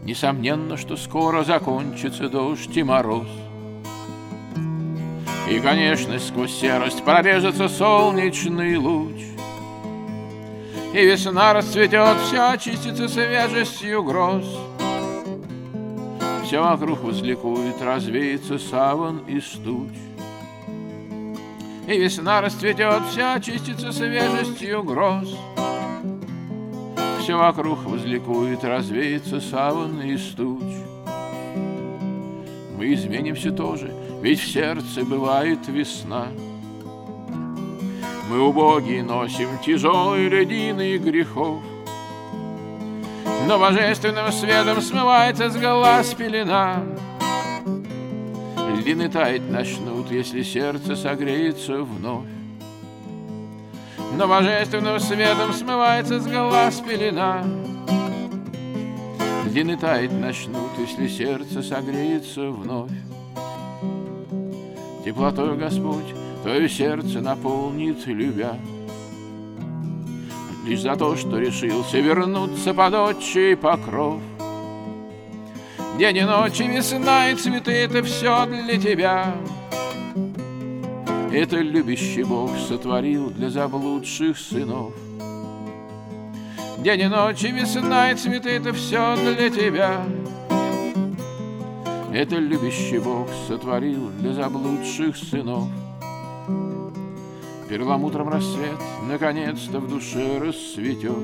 Несомненно, что скоро закончится дождь и мороз. И, конечно, сквозь серость пробежится солнечный луч, и весна расцветет, все очистится свежестью гроз. Все вокруг возликует, развеется саван из туч. И весна расцветет, все очистится свежестью гроз. Все вокруг возликует, развеется саван из туч. Мы изменимся тоже, ведь в сердце бывает весна. Мы убогие носим тяжелые льдины грехов, но божественным светом смывается с глаз пелена. Льдины таять начнут, если сердце согреется вновь, но божественным светом смывается с глаз пелена. Льдины таять начнут, если сердце согреется вновь. Теплотой Господь твое сердце наполнит, любя, лишь за то, что решился вернуться под отчий покров. День и ночь, и весна, и цветы — это все для тебя. Это любящий Бог сотворил для заблудших сынов. День и ночь, и весна, и цветы — это все для тебя. Это любящий Бог сотворил для заблудших сынов. Перламутром рассвет наконец-то в душе расцветет.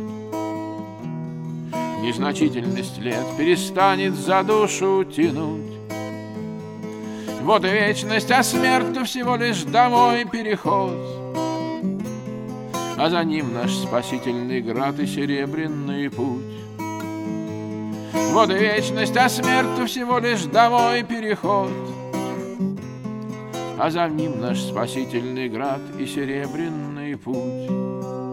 Незначительность лет перестанет за душу тянуть. Вот и вечность, а смерть-то всего лишь домой переход. А за ним наш спасительный град и серебряный путь. Вот и вечность, а смерть-то всего лишь домой переход. А за ним наш спасительный град и серебряный путь.